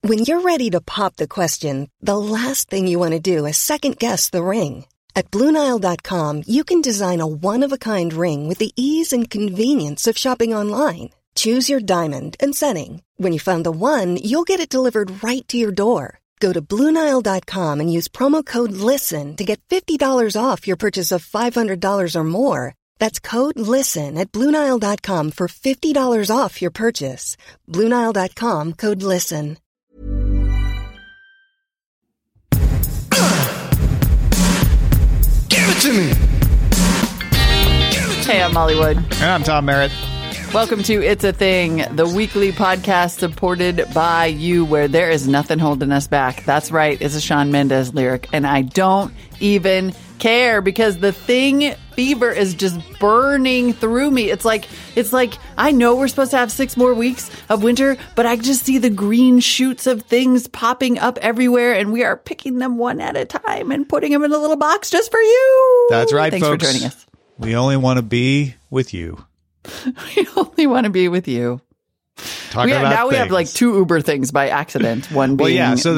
When you're ready to pop the question, the last thing you want to do is second-guess the ring. At BlueNile.com, you can design a one-of-a-kind ring with the ease and convenience of shopping online. Choose your diamond and setting. When you find the one, you'll get it delivered right to your door. Go to BlueNile.com and use promo code LISTEN to get $50 off your purchase of $500 or more. That's code LISTEN at BlueNile.com for $50 off your purchase. BlueNile.com, code LISTEN. Give it to me! Hey, I'm Molly Wood. And I'm Tom Merritt. Welcome to It's a Thing, the weekly podcast supported by you, where there is nothing holding us back. That's right, it's a Shawn Mendes lyric, and I don't even care because the thing fever is just burning through me. It's like I know we're supposed to have 6 more weeks of winter, but I just see the green shoots of things popping up everywhere, and we are picking them one at a time and putting them in a little box just for you. That's right, Thanks folks. for joining us. We only want to be with you. We only want to be with you. Now we have like 2 Uber things by accident. One being, well, yeah. So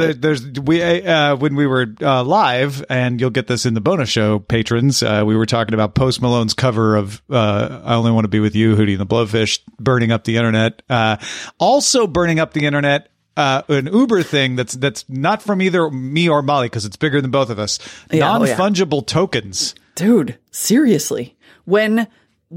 when we were live, and you'll get this in the bonus show, patrons. We were talking about Post Malone's cover of "I Only Want to Be with You," Hootie and the Blowfish, burning up the internet. Also burning up the internet. An Uber thing that's not from either me or Molly because it's bigger than both of us. Non-fungible tokens, dude. Seriously, when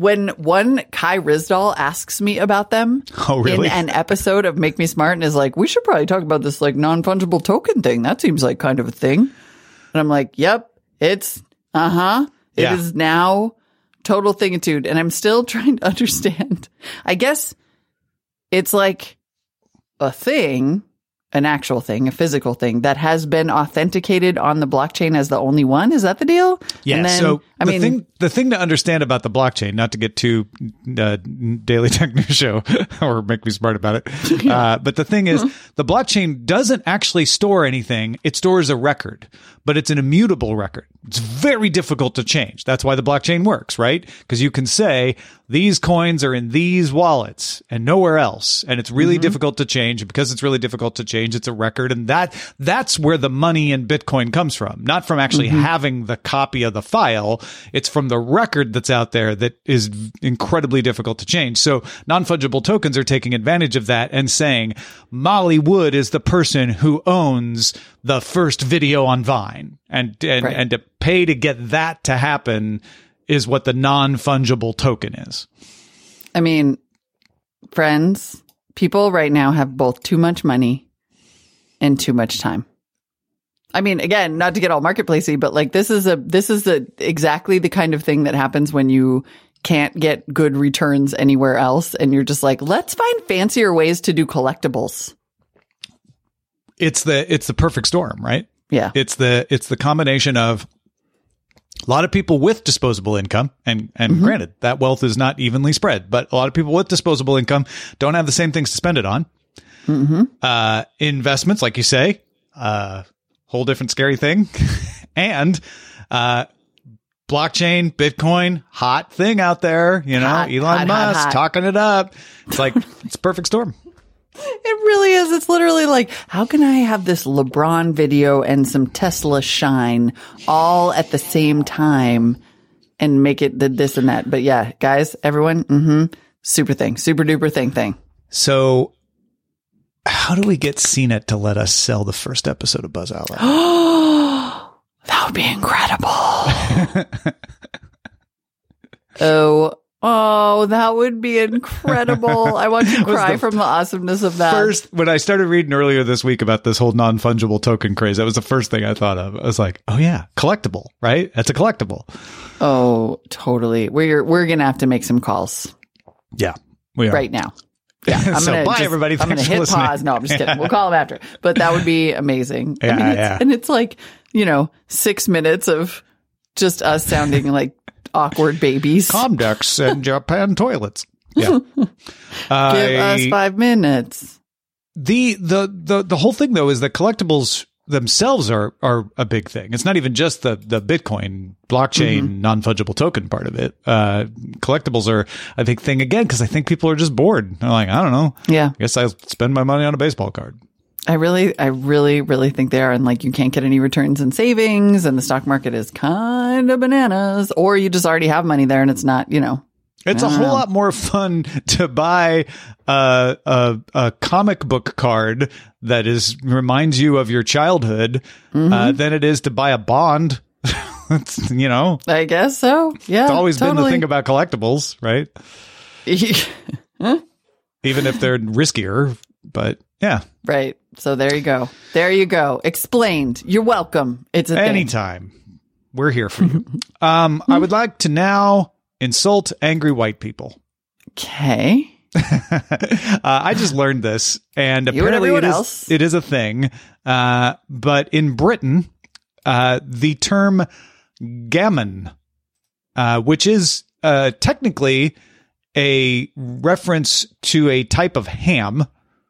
one Kai Ryssdal asks me about them in an episode of Make Me Smart and is like, we should probably talk about this like non-fungible token thing. That seems like kind of a thing. And I'm like, yep, it's, it is now total thingitude. And I'm still trying to understand. I guess it's like a thing, an actual thing, a physical thing that has been authenticated on the blockchain as the only one. Is that the deal? Yeah. And then, so the thing to understand about the blockchain, not to get too Daily Tech News Show or Make Me Smart about it, but the thing is, the blockchain doesn't actually store anything. It stores a record, but it's an immutable record. It's very difficult to change. That's why the blockchain works, right? Because you can say these coins are in these wallets and nowhere else, and it's really difficult to change. And because it's really difficult to change, it's a record, and that's where the money in Bitcoin comes from, not from actually having the copy of the file. It's from the record that's out there that is incredibly difficult to change. So non-fungible tokens are taking advantage of that and saying Molly Wood is the person who owns the first video on Vine, and to pay to get that to happen is what the non-fungible token is. I mean, friends, people right now have both too much money and too much time. I mean, again, not to get all marketplacey, but like this is exactly the kind of thing that happens when you can't get good returns anywhere else, and you're just like, let's find fancier ways to do collectibles. It's the perfect storm, right? Yeah. It's the combination of a lot of people with disposable income, and granted, that wealth is not evenly spread, but a lot of people with disposable income don't have the same things to spend it on. Investments, like you say, whole different scary thing. And blockchain, Bitcoin, hot thing out there. You know, Elon Musk talking it up. It's like, it's a perfect storm. It really is. It's literally like, how can I have this LeBron video and some Tesla shine all at the same time and make it this and that? But yeah, guys, everyone, super duper thing. So how do we get CNET to let us sell the first episode of Buzz Out Loud? That would be incredible. Oh, that would be incredible. I want to cry from the awesomeness of that. First, when I started reading earlier this week about this whole non-fungible token craze, that was the first thing I thought of. I was like, oh yeah, collectible, right? That's a collectible. Oh, totally. We're going to have to make some calls. Yeah, we are. Right now. Yeah, Bye, everybody. I'm going to hit pause. No, I'm just kidding. We'll call them after. But that would be amazing. Yeah, And it's like, 6 minutes of just us sounding like awkward babies. Comdex and Japan toilets. Yeah. Give us 5 minutes. The whole thing, though, is that collectibles themselves are a big thing. It's not even just the Bitcoin blockchain non-fungible token part of it. Collectibles are a big thing again because I think people are just bored. They're like, I don't know. Yeah. I guess I'll spend my money on a baseball card. I really think they are. And like, you can't get any returns in savings, and the stock market is kind of bananas, or you just already have money there and it's not, It's a whole lot more fun to buy a comic book card that reminds you of your childhood than it is to buy a bond. I guess so. Yeah, it's always been the thing about collectibles, right? Even if they're riskier, but yeah. Right. So there you go. There you go. Explained. You're welcome. It's anytime. We're here for you. I would like to now insult angry white people. Okay. I just learned this, and apparently it is a thing. But in Britain, the term gammon, which is technically a reference to a type of ham,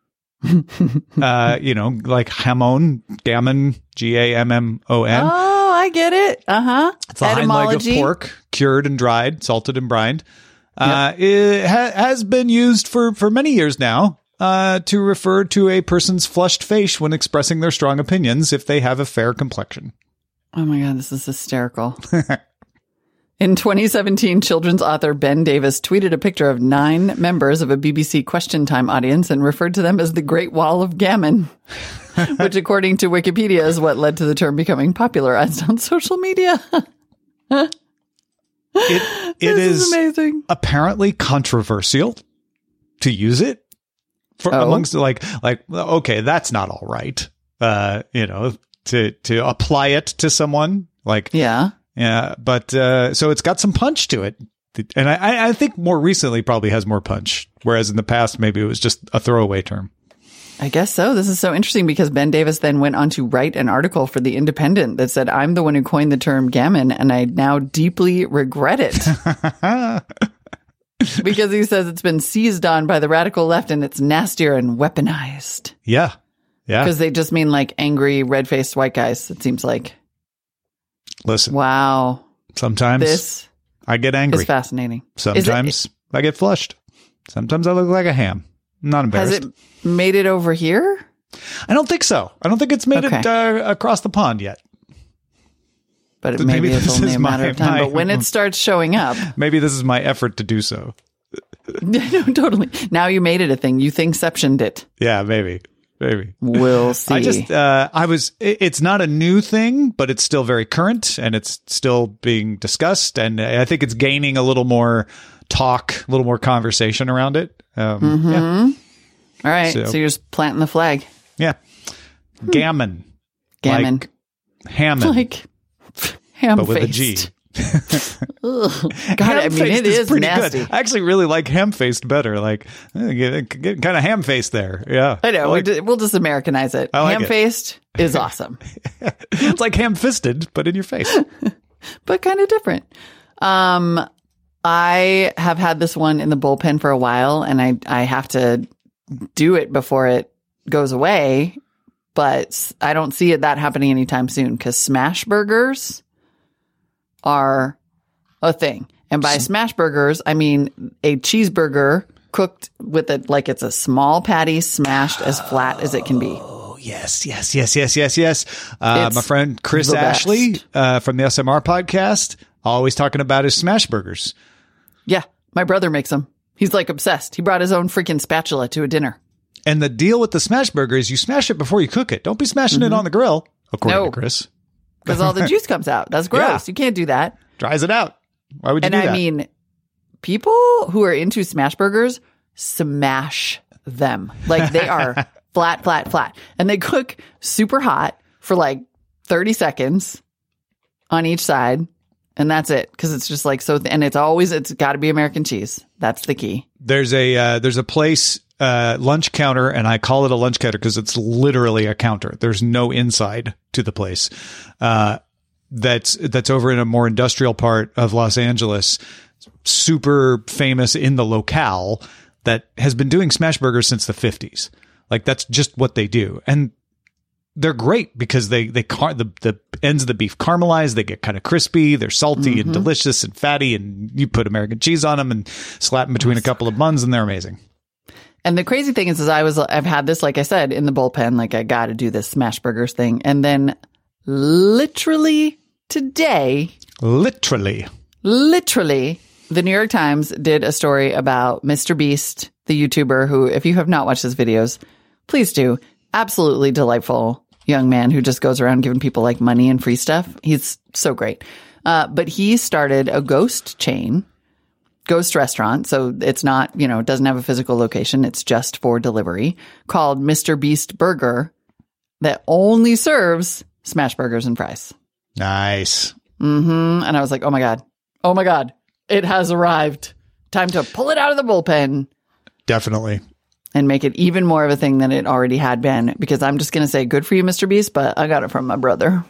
like hamon, gammon, Gammon. Oh, I get it. It's a hind leg of pork, cured and dried, salted and brined. It has been used for many years now to refer to a person's flushed face when expressing their strong opinions if they have a fair complexion. Oh my God, this is hysterical. In 2017, children's author Ben Davis tweeted a picture of 9 members of a BBC Question Time audience and referred to them as the Great Wall of Gammon, which, according to Wikipedia, is what led to the term becoming popularized on social media. It is amazing. Apparently controversial to use it amongst okay, that's not all right. To apply it to someone Yeah, but so it's got some punch to it. And I think more recently probably has more punch, whereas in the past maybe it was just a throwaway term. I guess so. This is so interesting because Ben Davis then went on to write an article for The Independent that said, "I'm the one who coined the term gammon, and I now deeply regret it." Because he says it's been seized on by the radical left and it's nastier and weaponized. Yeah. Yeah. Because they just mean like angry, red-faced white guys, it seems like. Listen. Wow. Sometimes I get angry. It's fascinating. Sometimes I get flushed. Sometimes I look like a ham. I'm not embarrassed. Has it made it over here? I don't think so. I don't think it's made it across the pond yet. But maybe it's only a matter of time. But when it starts showing up. Maybe this is my effort to do so. No, totally. Now you made it a thing. You thinkceptioned it. Yeah, maybe. We'll see. It's not a new thing, but it's still very current and it's still being discussed. And I think it's gaining a little more talk, a little more conversation around it. Yeah. All right. So you're just planting the flag. Yeah. Gammon. Like Hammond. Like ham-faced. But with a G. God, I mean, it is pretty nasty. good. I actually really like ham-faced better. Like, get kind of ham-faced there. Yeah. I know. We'll just Americanize it. Ham-faced is awesome. It's like ham-fisted, but in your face. But kind of different. I have had this one in the bullpen for a while, and I have to do it before it goes away. But I don't see that happening anytime soon because smash burgers are a thing. And by smash burgers, I mean a cheeseburger cooked with it like it's a small patty smashed as flat as it can be. Oh, yes. My friend Chris Ashley from the SMR podcast, always talking about his smash burgers. Yeah, my brother makes them. He's like obsessed. He brought his own freaking spatula to a dinner. And the deal with the smash burger is you smash it before you cook it. Don't be smashing it on the grill, according to Chris. Because all the juice comes out. That's gross. Yeah. You can't do that. Dries it out. Why would you do that? And I mean, people who are into smash burgers smash them. Like they are flat. And they cook super hot for like 30 seconds on each side. And that's it. Because it's just like so. And it's got to be American cheese. That's the key. There's a place, lunch counter, and I call it a lunch counter because it's literally a counter. There's no inside to the place. That's over in a more industrial part of Los Angeles, super famous in the locale, that has been doing smash burgers since the 50s. Like that's just what they do. And they're great because the ends of the beef caramelize, they get kind of crispy, they're salty and delicious and fatty, and you put American cheese on them and slap them between a couple of buns and they're amazing. And the crazy thing is I've had this, like I said, in the bullpen, like I got to do this smash burgers thing. And then literally today, the New York Times did a story about Mr. Beast, the YouTuber who, if you have not watched his videos, please do. Absolutely delightful young man who just goes around giving people like money and free stuff. He's so great. But he started a ghost restaurant. So it's not, it doesn't have a physical location. It's just for delivery, called Mr. Beast Burger, that only serves smash burgers and fries. Nice. Mm-hmm. And I was like, oh my God, it has arrived. Time to pull it out of the bullpen. Definitely. And make it even more of a thing than it already had been. Because I'm just going to say, good for you, Mr. Beast, but I got it from my brother.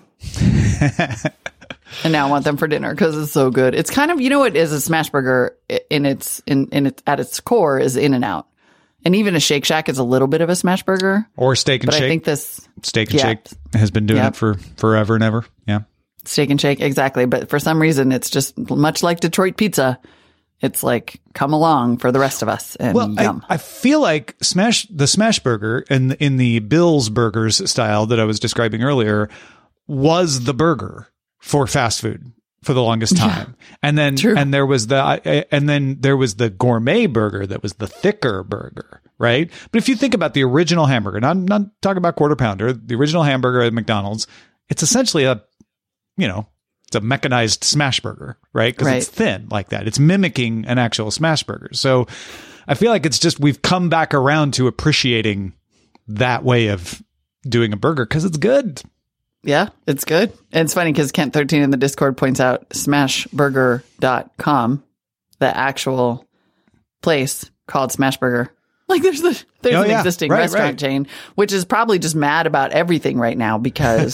And now I want them for dinner because it's so good. It's kind of, what is a smash burger at its core is In-N-Out. And even a Shake Shack is a little bit of a smash burger. Or Steak and Shake. I think this Steak and Shake has been doing it for forever and ever. Yeah. Steak and Shake, exactly. But for some reason, it's just much like Detroit pizza. It's like, come along for the rest of us. And yum. I feel like the smash burger in the Bill's Burgers style that I was describing earlier was the burger for fast food for the longest time. Yeah, and then there was the gourmet burger that was the thicker burger, right? But if you think about the original hamburger, and I'm not talking about Quarter Pounder, the original hamburger at McDonald's, it's essentially it's a mechanized smash burger, right? Because it's thin like that. It's mimicking an actual smash burger. So I feel like it's just we've come back around to appreciating that way of doing a burger because it's good. Yeah, it's good. And it's funny because Kent13 in the Discord points out smashburger.com, the actual place called Smashburger. Like there's an existing restaurant chain, which is probably just mad about everything right now because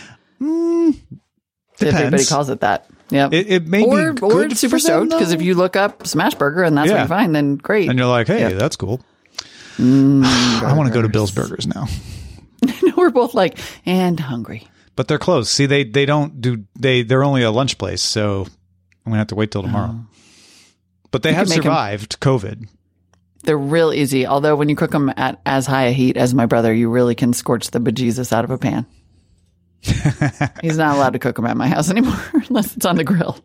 everybody calls it that. Yeah, it may be good or super stoked because if you look up Smashburger and that's what you find, then great. And you're like, hey, that's cool. I want to go to Bill's Burgers now. We're both like, and hungry. But they're closed. See, they're only a lunch place, so I'm going to have to wait till tomorrow. But they have survived COVID. They're real easy. Although when you cook them at as high a heat as my brother, you really can scorch the bejesus out of a pan. He's not allowed to cook them at my house anymore unless it's on the grill.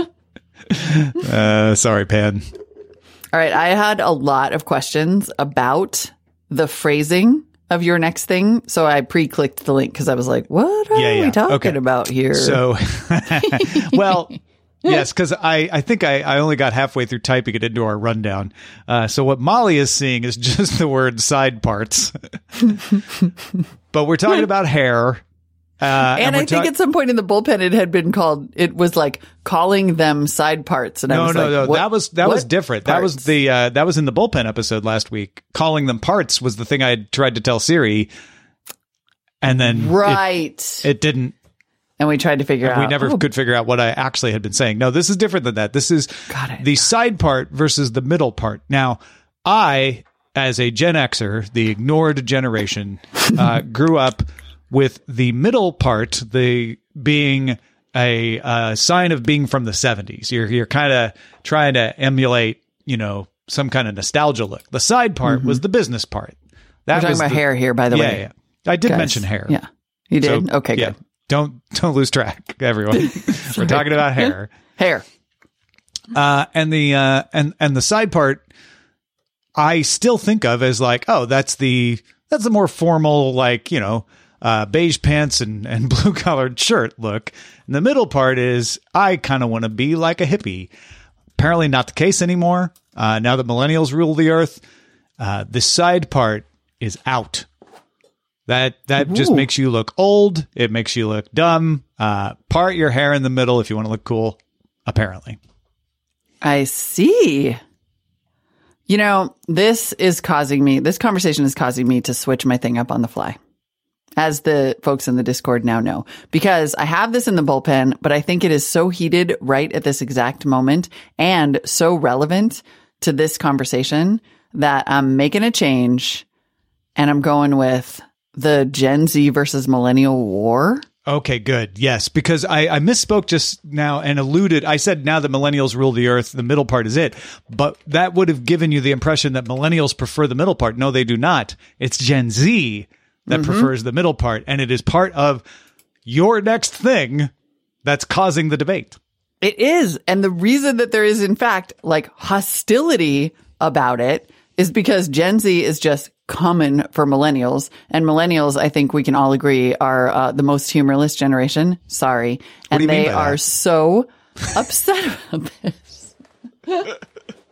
Sorry, Pan. All right. I had a lot of questions about the phrasing of your next thing. So I pre-clicked the link because I was like, what are we talking about here? So, well, yes, because I think I only got halfway through typing it into our rundown. So what Molly is seeing is just the word side parts. But we're talking about hair. And I think at some point in the bullpen, it was like calling them side parts. And no, that was different. Parts? That was in the bullpen episode last week. Calling them parts was the thing I had tried to tell Siri. And then it didn't. And we tried to figure out. We never could figure out what I actually had been saying. No, this is different than that. This is the side part versus the middle part. Now, I, as a Gen Xer, the ignored generation, grew up with the middle part, the being a sign of being from the 70s. You're kind of trying to emulate, some kind of nostalgia look. The side part was the business part. We're talking about hair here, by the way. Yeah. I did mention hair. Yeah. You did? So, okay, good. Don't lose track, everyone. We're talking about hair. Hair. And the side part I still think of as like, oh, that's the more formal, like, beige pants and blue collared shirt look. And the middle part is I kind of want to be like a hippie. Apparently not the case anymore. Now that millennials rule the earth, the side part is out. That just makes you look old. It makes you look dumb. Part your hair in the middle if you want to look cool, apparently. I see. This conversation is causing me to switch my thing up on the fly, as the folks in the Discord now know, because I have this in the bullpen, but I think it is so heated right at this exact moment and so relevant to this conversation that I'm making a change and I'm going with the Gen Z versus millennial war. Okay, good. Yes, because I misspoke just now and alluded. I said now that millennials rule the earth, the middle part is it. But that would have given you the impression that millennials prefer the middle part. No, they do not. It's Gen Z that prefers the middle part. And it is part of your next thing that's causing the debate. It is. And the reason that there is, in fact, like hostility about it is because Gen Z is just common for millennials. And millennials, I think we can all agree, are the most humorless generation. Sorry. And they are so upset about this. Like,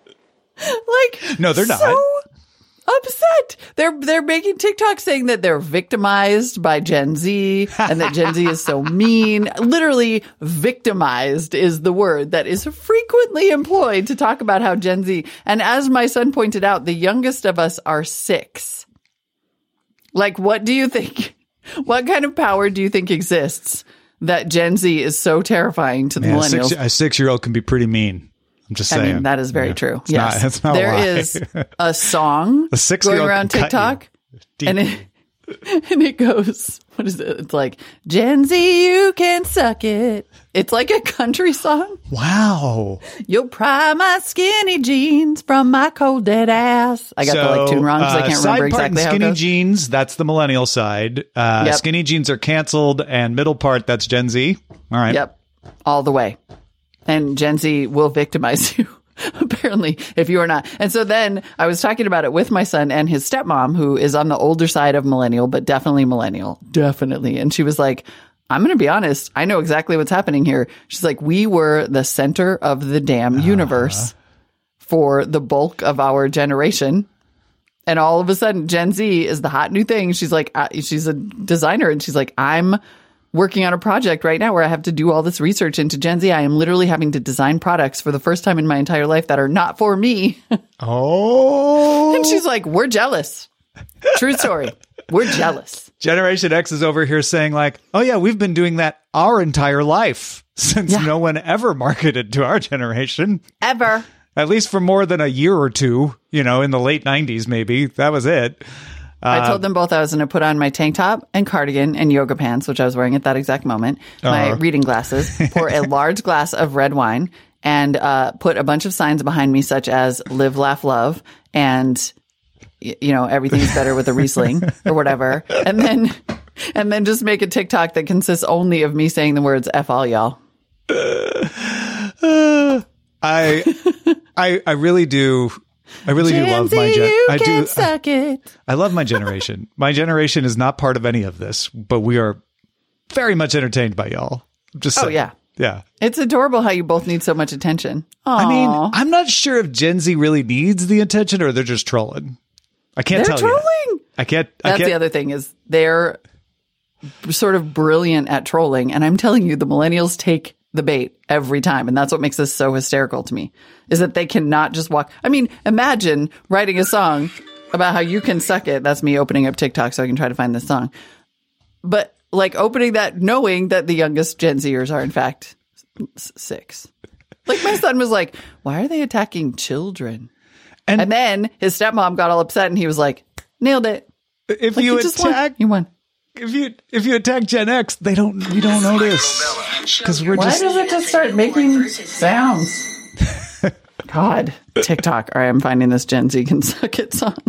no, they're not. So upset. They're making TikTok saying that they're victimized by Gen Z and that Gen Z is so mean. Literally, victimized is the word that is frequently employed to talk about how Gen Z, and as my son pointed out, the youngest of us are 6. Like, what do you think? What kind of power do you think exists that Gen Z is so terrifying to the millennials? A 6-year-old can be pretty mean. I'm just saying. I mean, that is very true. Yes. That's not there a lie. is a song going around TikTok and it goes, what is it? It's like, Gen Z, you can suck it. It's like a country song. Wow. You'll pry my skinny jeans from my cold dead ass. I got the tune wrong because I can't remember exactly how it goes. Skinny jeans, that's the millennial side. Skinny jeans are canceled, and middle part, that's Gen Z. All right. Yep. All the way. And Gen Z will victimize you, apparently, if you are not. And so then I was talking about it with my son and his stepmom, who is on the older side of millennial, but definitely millennial. Definitely. And she was like, I'm going to be honest. I know exactly what's happening here. She's like, we were the center of the damn universe for the bulk of our generation. And all of a sudden, Gen Z is the hot new thing. She's like, she's a designer. And she's like, I'm working on a project right now where I have to do all this research into Gen Z. I am literally having to design products for the first time in my entire life that are not for me. Oh. And she's like, we're jealous. True story. We're jealous. Generation X is over here saying like, oh yeah, we've been doing that our entire life since no one ever marketed to our generation. Ever. At least for more than a year or two, in the late 90s, maybe. That was it. I told them both I was going to put on my tank top and cardigan and yoga pants, which I was wearing at that exact moment, my reading glasses, pour a large glass of red wine, and put a bunch of signs behind me, such as live, laugh, love, and, everything's better with a Riesling or whatever. And then just make a TikTok that consists only of me saying the words F all y'all. I really do. I really do love my generation. I love my generation. My generation is not part of any of this, but we are very much entertained by y'all. Just saying. Yeah. Yeah. It's adorable how you both need so much attention. Aww. I mean, I'm not sure if Gen Z really needs the attention or they're just trolling. I can't tell you. They're trolling. That's the other thing is they're sort of brilliant at trolling. And I'm telling you, the millennials take the bait every time. And that's what makes this so hysterical to me, is that they cannot just walk. I mean, imagine writing a song about how you can suck it. That's me opening up TikTok so I can try to find this song. But like opening that, knowing that the youngest Gen Zers are in fact 6. Like my son was like, why are they attacking children? And then his stepmom got all upset and he was like, nailed it. If like, you attack, you won. If you attack Gen X, we don't notice because we're Why does it just start making sounds? God, TikTok. All right, I'm finding this Gen Z can suck it song.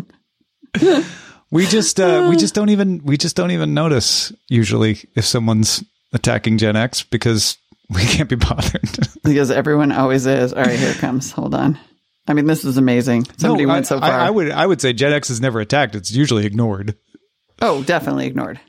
we just don't even notice usually if someone's attacking Gen X because we can't be bothered. Because everyone always is. All right, here it comes. Hold on. I mean, this is amazing. Somebody went so far. I would say Gen X is never attacked. It's usually ignored. Oh, definitely ignored.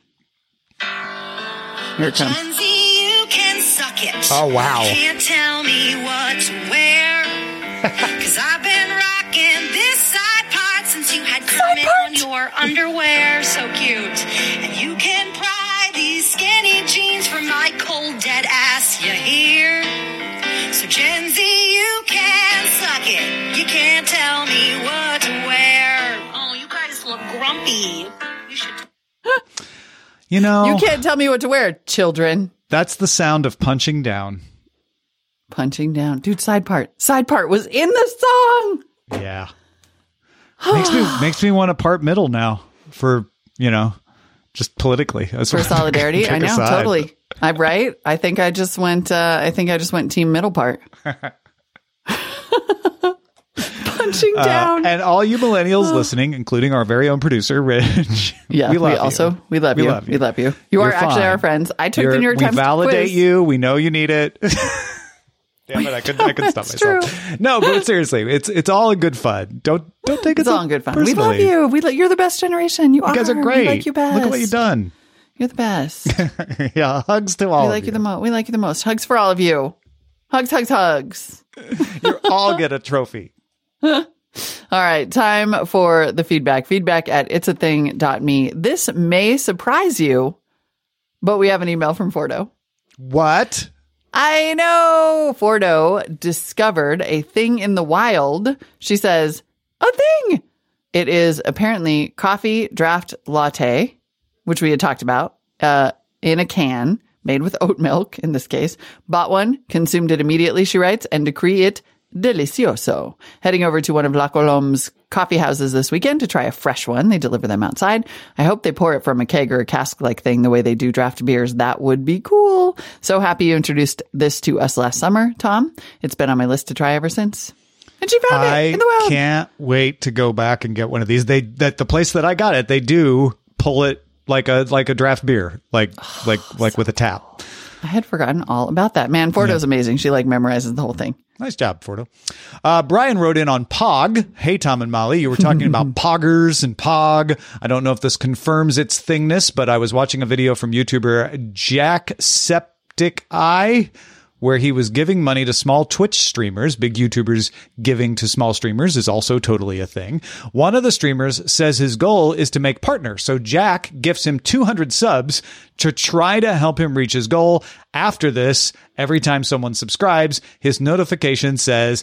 Here it comes. Gen Z, you can suck it. Oh, wow. You can't tell me what to wear. Because I've been rocking this side part since you had Kermit on your underwear. So cute. And you can pry these skinny jeans from my cold dead ass. You hear? So Gen Z, you can suck it. You can't tell me what to wear. Oh, you guys look grumpy. You should... You can't tell me what to wear, children. That's the sound of punching down. Punching down. Dude, side part. Side part was in the song. Yeah. makes me want to part middle now for, just politically. For solidarity. I know, totally. I'm right. I think I just went team middle part. Punching down. And all you millennials listening, including our very own producer, Rich. Yeah, we love you. We love you. You are actually our friends. I took the New York Times We validate quiz. you. We know you need it. Damn it, I couldn't stop myself. True. No, but seriously, it's all in good fun. Don't take it. It's all in good fun. Personally. We love you. You're the best generation. You guys are great. We like you best. Look at what you've done. You're the best. Yeah, hugs to all. We like you the most. We like you the most. Hugs for all of you. Hugs. You all get a trophy. All right, time for the feedback. Feedback at itsathing.me. This may surprise you, but we have an email from Fordo. What? I know. Fordo discovered a thing in the wild. She says, a thing. It is apparently coffee draft latte, which we had talked about, in a can, made with oat milk in this case. Bought one, consumed it immediately, she writes, and decree it delicioso. Heading over to one of La Colombe's coffee houses this weekend to try a fresh one. They deliver them outside. I hope they pour it from a keg or a cask-like thing the way they do draft beers. That would be cool. So happy you introduced this to us last summer, Tom. It's been on my list to try ever since. And she found it in the wild. I can't wait to go back and get one of these. The place that I got it, they do pull it like a draft beer, like with a tap. I had forgotten all about that. Man, Fordo's amazing. She memorizes the whole thing. Nice job, Fordo. Brian wrote in on Pog. Hey, Tom and Molly, you were talking about poggers and Pog. I don't know if this confirms its thingness, but I was watching a video from YouTuber Jacksepticeye, where he was giving money to small Twitch streamers. Big YouTubers giving to small streamers is also totally a thing. One of the streamers says his goal is to make partner, so Jack gifts him 200 subs to try to help him reach his goal. After this, every time someone subscribes, his notification says,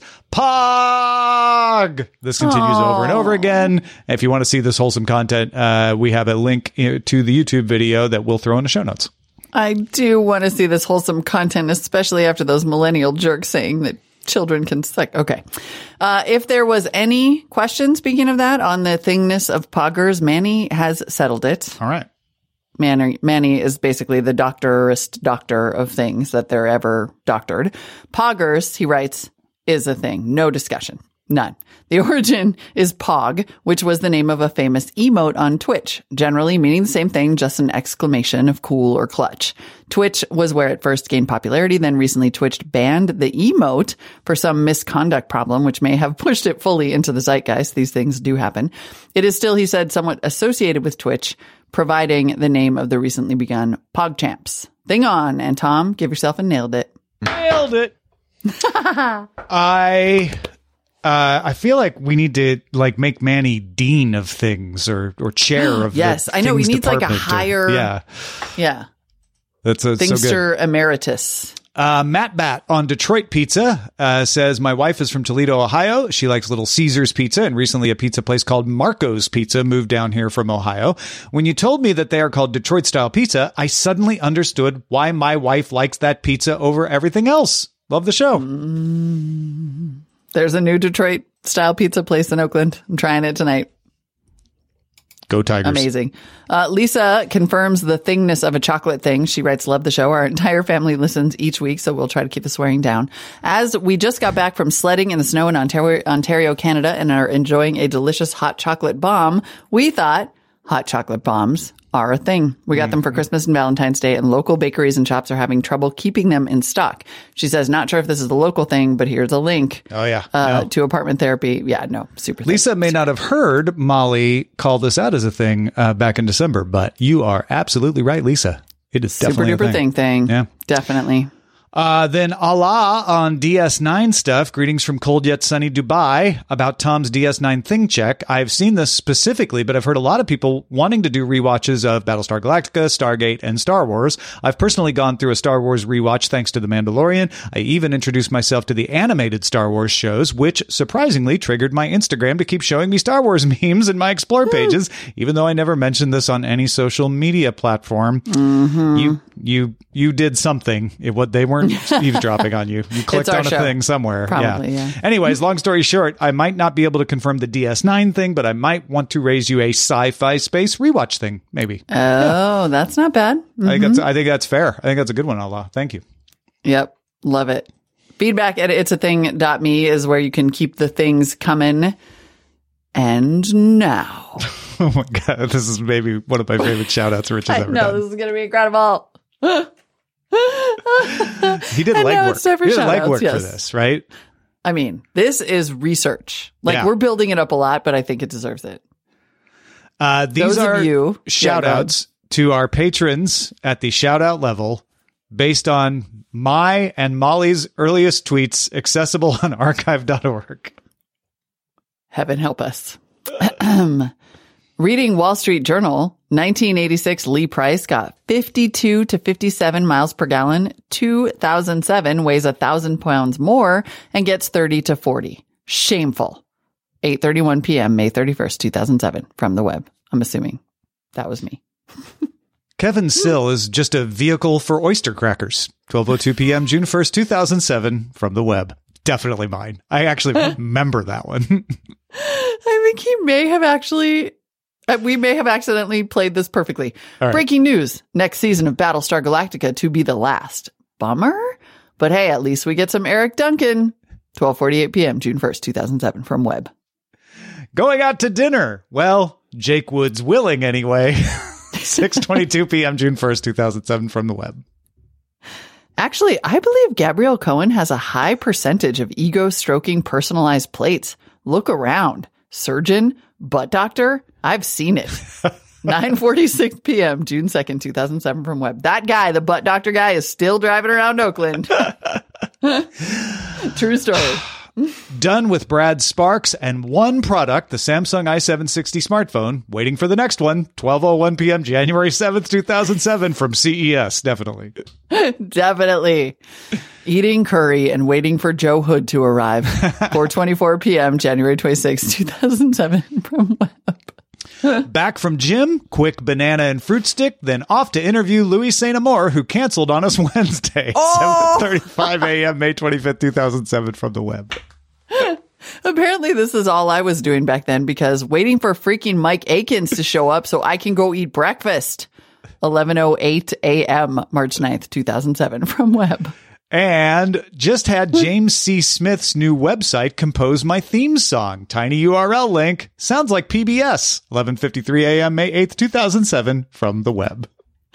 Pog! This continues over and over again. If you want to see this wholesome content, we have a link to the YouTube video that we'll throw in the show notes. I do want to see this wholesome content, especially after those millennial jerks saying that children can suck. Okay. If there was any question, speaking of that, on the thingness of poggers, Manny has settled it. All right. Manny is basically the doctor of things that they're ever doctored. Poggers, he writes, is a thing. No discussion. None. The origin is Pog, which was the name of a famous emote on Twitch, generally meaning the same thing, just an exclamation of cool or clutch. Twitch was where it first gained popularity, then recently Twitch banned the emote for some misconduct problem, which may have pushed it fully into the zeitgeist. These things do happen. It is still, he said, somewhat associated with Twitch, providing the name of the recently begun PogChamps. Thing on, and Tom, give yourself a nailed it. Nailed it. I feel like we need to make Manny dean of things or chair of yes, the I know he needs like a department higher yeah. That's so Thingster good. Emeritus. Matt Bat on Detroit Pizza says, my wife is from Toledo, Ohio. She likes Little Caesars Pizza, and recently a pizza place called Marco's Pizza moved down here from Ohio. When you told me that they are called Detroit-style pizza, I suddenly understood why my wife likes that pizza over everything else. Love the show. There's a new Detroit-style pizza place in Oakland. I'm trying it tonight. Go Tigers. Amazing. Lisa confirms the thingness of a chocolate thing. She writes, love the show. Our entire family listens each week, so we'll try to keep the swearing down. As we just got back from sledding in the snow in Ontario, Canada, and are enjoying a delicious hot chocolate bomb, we thought hot chocolate bombs are a thing. We got them for Christmas and Valentine's Day, and local bakeries and shops are having trouble keeping them in stock. She says, not sure if this is the local thing, but here's a link. Oh, yeah. To apartment therapy. Yeah, no, super thing. Lisa may not have heard Molly call this out as a thing back in December, but you are absolutely right, Lisa. It is definitely super duper thing. Yeah. Definitely. Then Allah on DS9 stuff. Greetings from cold yet sunny Dubai about Tom's DS9 thing check. I've seen this specifically, but I've heard a lot of people wanting to do rewatches of Battlestar Galactica, Stargate, and Star Wars. I've personally gone through a Star Wars rewatch thanks to The Mandalorian. I even introduced myself to the animated Star Wars shows, which surprisingly triggered my Instagram to keep showing me Star Wars memes in my Explore pages, even though I never mentioned this on any social media platform. You did something. They weren't weren't eavesdropping on you. You clicked on a thing somewhere. Probably, yeah. Anyways, long story short, I might not be able to confirm the DS9 thing, but I might want to raise you a Sci-Fi Space rewatch thing, maybe. Oh, that's not bad. Mm-hmm. I think that's fair. I think that's a good one, Allah. Thank you. Yep. Love it. Feedback at it'sathing.me is where you can keep the things coming. And now. Oh my God. This is maybe one of my favorite shout outs Rich has ever done. This is going to be incredible. He did legwork. He did legwork for this, right? I mean, this is research. We're building it up a lot, but I think it deserves it. These are shout outs to our patrons at the shout out level based on my and Molly's earliest tweets accessible on archive.org. Heaven help us. Reading Wall Street Journal, 1986 Lee Price got 52 to 57 miles per gallon. 2007 weighs 1,000 pounds more and gets 30 to 40. Shameful. 8:31 p.m., May 31st, 2007, from the web. I'm assuming that was me. Kevin Sill is just a vehicle for oyster crackers. 12:02 p.m., June 1st, 2007, from the web. Definitely mine. I actually remember that one. I think he may have actually... we may have accidentally played this perfectly. Right. Breaking news. Next season of Battlestar Galactica to be the last. Bummer. But hey, at least we get some Eric Duncan. 12:48 p.m., June 1st, 2007, from web. Going out to dinner. Well, Jake Woods willing anyway. 6:22 p.m., June 1st, 2007, from the web. Actually, I believe Gabrielle Cohen has a high percentage of ego-stroking personalized plates. Look around. Surgeon, butt doctor, I've seen it. 9:46 p.m., June 2nd, 2007, from web. That guy, the butt doctor guy, is still driving around Oakland. True story. Done with Brad Sparks and one product, the Samsung i760 smartphone. Waiting for the next one. 12:01 p.m., January 7th, 2007, from CES. Definitely. Definitely. Eating curry and waiting for Joe Hood to arrive. 4:24 p.m., January 26th, 2007, from web. Back from gym, quick banana and fruit stick, then off to interview Louis St. Amour, who canceled on us Wednesday. 7:35 a.m., May 25th, 2007, from the web. Apparently this is all I was doing back then, because waiting for freaking Mike Akins to show up so I can go eat breakfast. 11:08 a.m., March 9th, 2007, from web. And just had James C. Smith's new website compose my theme song. Tiny URL link. Sounds like PBS. 11:53 a.m., May 8th, 2007, from the web.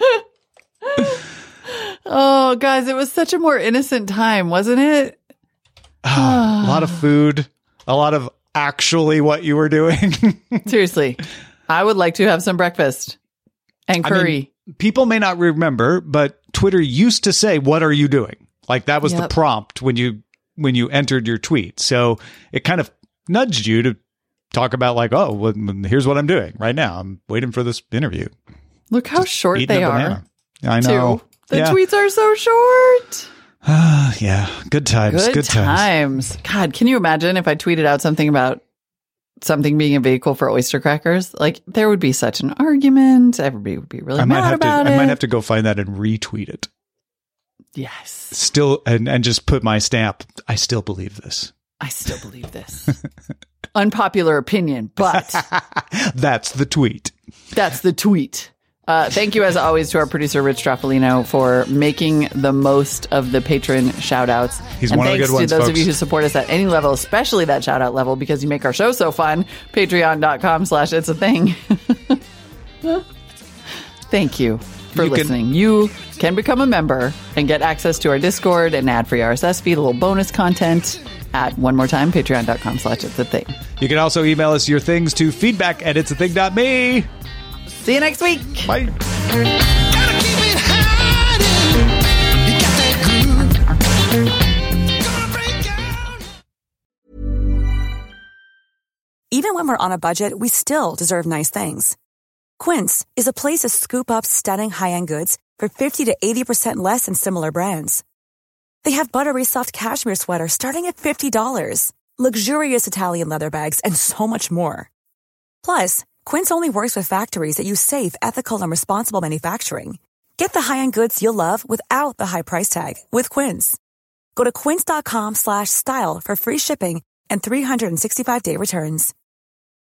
Oh, guys, it was such a more innocent time, wasn't it? A lot of food. A lot of actually what you were doing. Seriously. I would like to have some breakfast and curry. I mean, people may not remember, but Twitter used to say, "What are you doing?" Like that was the prompt when you entered your tweet. So it kind of nudged you to talk about like, oh, well, here's what I'm doing right now. I'm waiting for this interview. Look how short they are. I know. Too. The tweets are so short. Yeah. Good times. Good times. God, can you imagine if I tweeted out something about something being a vehicle for oyster crackers? Like there would be such an argument. Everybody would be really mad about it. I might have to go find that and retweet it. Yes. Still, and just put my stamp. I still believe this. I still believe this. Unpopular opinion, but that's the tweet. That's the tweet. Thank you, as always, to our producer, Rich Straffolino, for making the most of the patron shout-outs. He's one of the good ones, thanks to those folks. of you who support us at any level, especially that shout-out level, because you make our show so fun. Patreon.com/it'sathing. Thank you for listening. You can become a member and get access to our Discord and ad-free RSS feed, a little bonus content at, one more time, patreon.com/it'sathing. You can also email us your things to feedback@it'sathing.me. See you next week. Bye. Even when we're on a budget, we still deserve nice things. Quince is a place to scoop up stunning high-end goods for 50 to 80% less than similar brands. They have buttery soft cashmere sweaters starting at $50, luxurious Italian leather bags, and so much more. Plus, Quince only works with factories that use safe, ethical, and responsible manufacturing. Get the high-end goods you'll love without the high price tag with Quince. Go to quince.com/style for free shipping and 365-day returns.